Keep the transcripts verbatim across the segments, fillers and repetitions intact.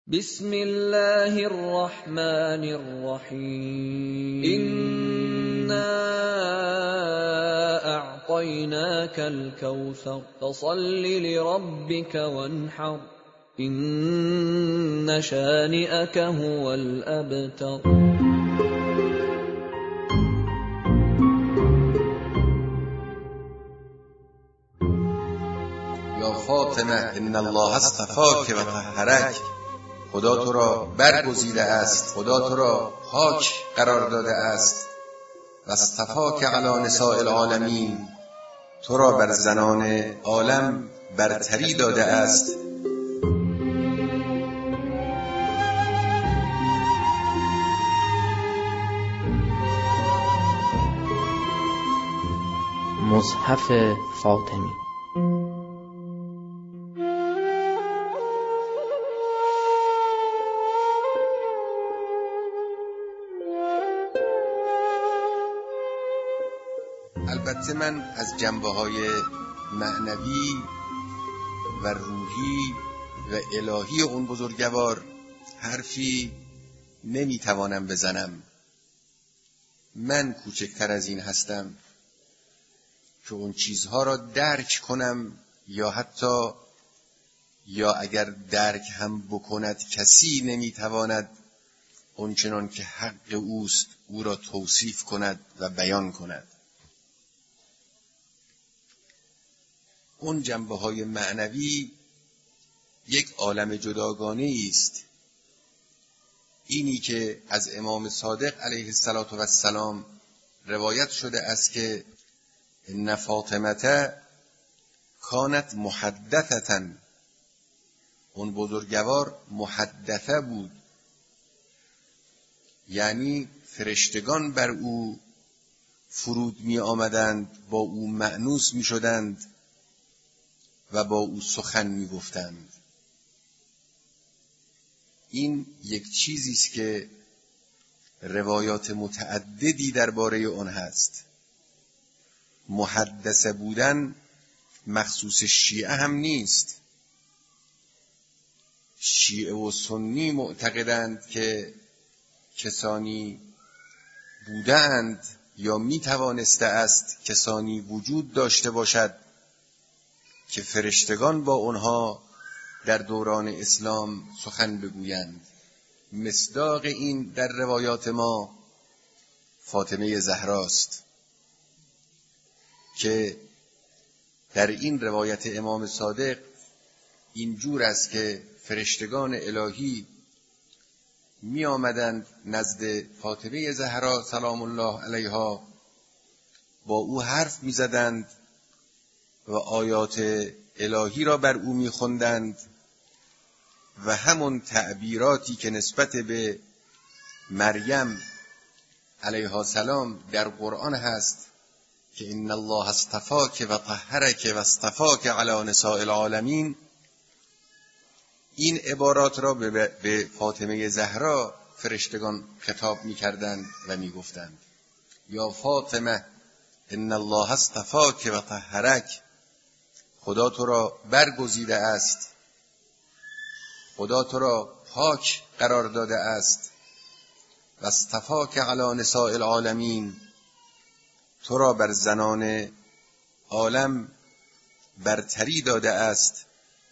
بسم الله الرحمن الرحیم إنا أعطيناك الكوثر فصل لربك وانحر إن شانئك هو الأبتر. یا فاطمه ان الله اصطفاک و طهرک، خدا تو را برگزیده است، خدا تو را پاک قرار داده است و اصطفاک علی نساء العالمین، تو را بر زنان عالم برتری داده است. مصحف فاطمی. البته من از جنبه‌های معنوی و روحی و الهی اون بزرگوار حرفی نمیتوانم بزنم. من کوچکتر از این هستم که اون چیزها را درک کنم، یا حتی یا اگر درک هم بکند کسی نمیتواند اون چنان که حق اوست او را توصیف کند و بیان کند. اون جنبه‌های معنوی یک عالم جداگانه است. اینی که از امام صادق علیه السلام روایت شده است که ان فاطمه کانت محدثة، اون بزرگوار محدثه بود، یعنی فرشتگان بر او فرود می آمدند، با او مأنوس می شدند و با او سخن می گفتند. این یک چیزی است که روایات متعددی درباره اون هست. محدثه بودن مخصوص شیعه هم نیست. شیعه و سنی معتقدند که کسانی بودند یا می توانسته است کسانی وجود داشته باشد که فرشتگان با اونها در دوران اسلام سخن بگویند. مصداق این در روایات ما فاطمه زهراست که در این روایت امام صادق اینجور است که فرشتگان الهی می آمدند نزد فاطمه زهرا سلام الله علیها، با او حرف می زدند و آیات الهی را بر او می خوندند و همون تعبیراتی که نسبت به مریم علیها السلام در قرآن هست که ان الله اصطفاک و طهرک و اصطفاک علی نساء العالمین، این عبارات را به فاطمه زهرا فرشتگان خطاب می کردند و می گفتند یا فاطمه ان الله اصطفاک و طهرک، خدا تو را برگزیده است، خدا تو را پاک قرار داده است و اصطفاک علی نساء العالمین، تو را بر زنان عالم برتری داده است.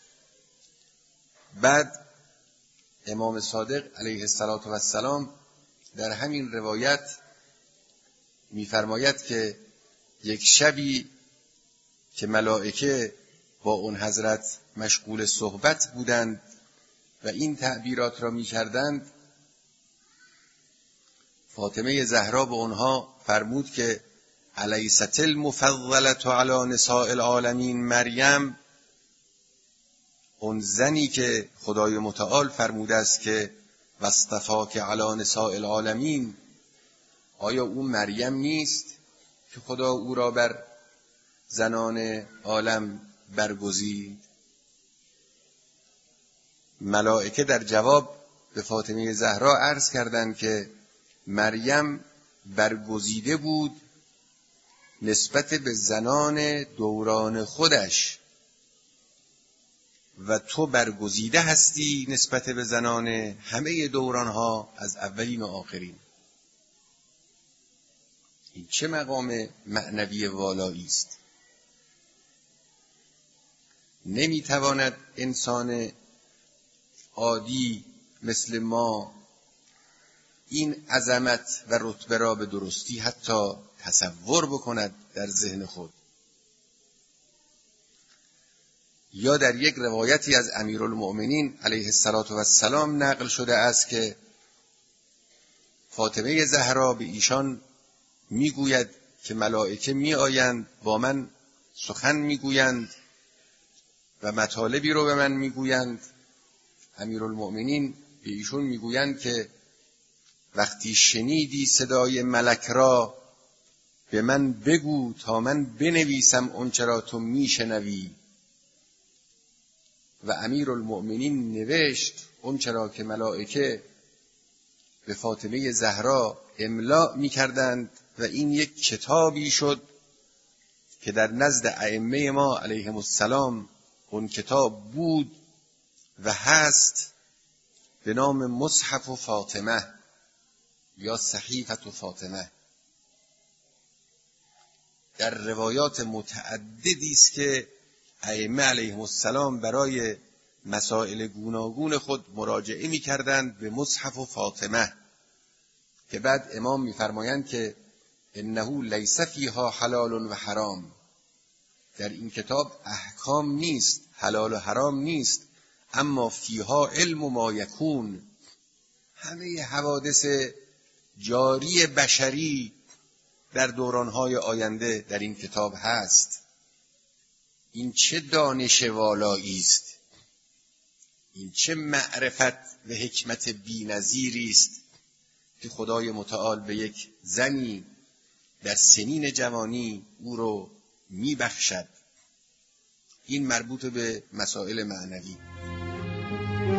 بعد امام صادق علیه السلام در همین روایت می‌فرماید که یک شبی که ملائکه با اون حضرت مشغول صحبت بودند و این تعبیرات را می‌کردند، فاطمه زهرا به اونها فرمود که الیست المفضلة علی نساء العالمین مریم، اون زنی که خدای متعال فرموده است که واصطفاک علی نساء العالمین، آیا او مریم نیست که خدا او را بر زنان عالم برگزید؟ ملائکه در جواب به فاطمه زهرا عرض کردند که مریم برگزیده بود نسبت به زنان دوران خودش، و تو برگزیده هستی نسبت به زنان همه دورانها از اولین و آخرین. این چه مقام معنوی والایی است! نمیتواند انسان عادی مثل ما این عظمت و رتبه را به درستی حتی تصور بکند در ذهن خود. یا در یک روایتی از امیرالمؤمنین علیه السلام نقل شده است که فاطمه زهرا به ایشان میگوید که ملائکه میآیند با من سخن میگویند و مطالبی رو به من میگویند. امیرالمؤمنین به ایشون میگویند که وقتی شنیدی صدای ملک را به من بگو تا من بنویسم اونچه را تو میشنوی. و امیرالمؤمنین نوشت اونچه را که ملائکه به فاطمه زهرا املا میکردند و این یک کتابی شد که در نزد ائمه ما علیهم السلام اون کتاب بود و هست به نام مصحف فاطمه یا صحیفه فاطمه. در روایات متعددی است که ائمه علیهم السلام برای مسائل گوناگون خود مراجعه می‌کردند به مصحف فاطمه که بعد امام می‌فرمایند که انه لیس فیها حلال و حرام، در این کتاب احکام نیست، حلال و حرام نیست، اما فیها علم و ما یکون، همه حوادث جاری بشری در دورانهای آینده در این کتاب هست. این چه دانش والایی است! این چه معرفت و حکمت بی‌نظیری است که خدای متعال به یک زنی در سنین جوانی او رو میبخشد. این مربوط به مسائل معنوی.